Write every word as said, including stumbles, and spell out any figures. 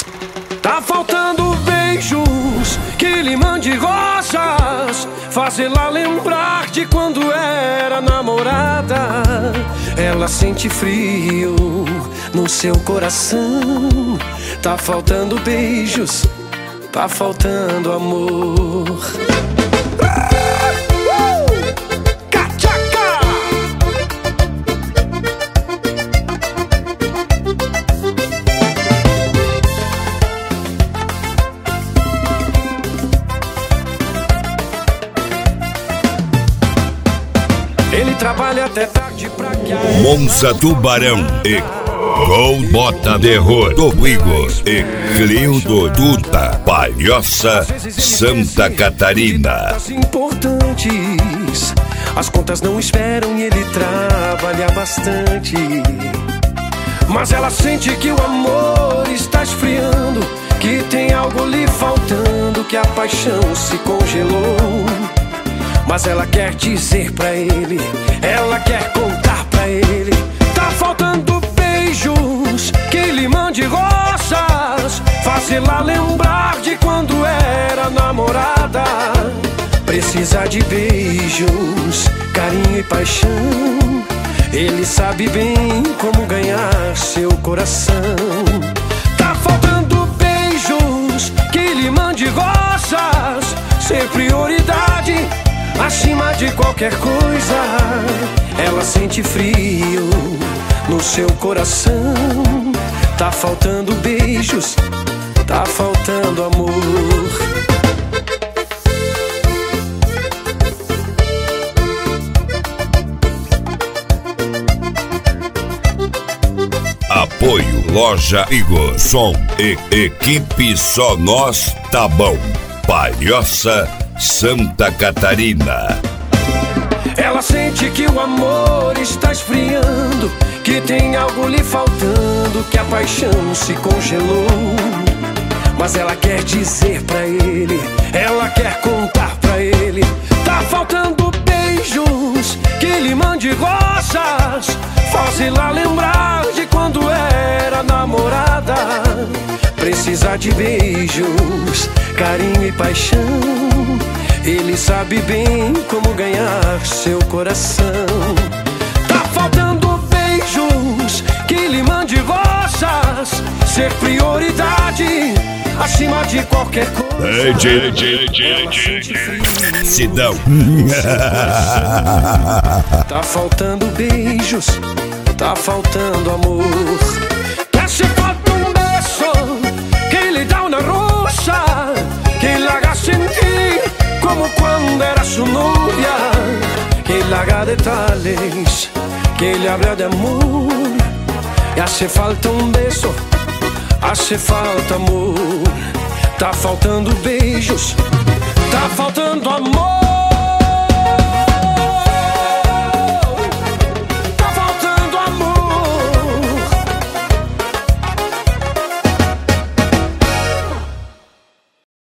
Tá faltando beijos que lhe mande rosas, fazê-la lembrar de quando era namorada. Ela sente frio no seu coração. Tá faltando beijos, tá faltando amor. Ele trabalha até tarde pra que a Monza Tubarão e Gol Bota de Rodo Igor e Cleudo Duta, Palhoça, Santa Catarina. Importantes, as contas não esperam e ele trabalha bastante. Mas ela sente que o amor está esfriando, que tem algo lhe faltando, que a paixão se congelou. Mas ela quer dizer pra ele, ela quer contar pra ele. Tá faltando beijos que lhe mande rosas, fazê-la lembrar de quando era namorada. Precisa de beijos, carinho e paixão. Ele sabe bem como ganhar seu coração. Tá faltando beijos que lhe mande rosas, ser prioridade acima de qualquer coisa. Ela sente frio no seu coração. Tá faltando beijos, tá faltando amor. Apoio Loja Igor, som e equipe Só Nós Tá Bom, Palhoça, Santa Catarina. Ela sente que o amor está esfriando, que tem algo lhe faltando, que a paixão se congelou. Mas ela quer dizer pra ele, ela quer contar pra ele. Tá faltando beijos que lhe mande rosas, faz-la lembrar de quando era namorada. Precisa de beijos, carinho e paixão. Ele sabe bem como ganhar seu coração. Tá faltando beijos que lhe mande rosas, ser prioridade acima de qualquer coisa. Ei, tira, tira, tira, tira. Sidão. Tá faltando beijos, tá faltando amor. Quer se falta um beso que lhe dá uma rosa, que lhe haga sentir como cuando era su novia, que le haga detalles, que le hable de amor. Y hace falta un beso, hace falta amor. Tá faltando beijos, tá faltando amor.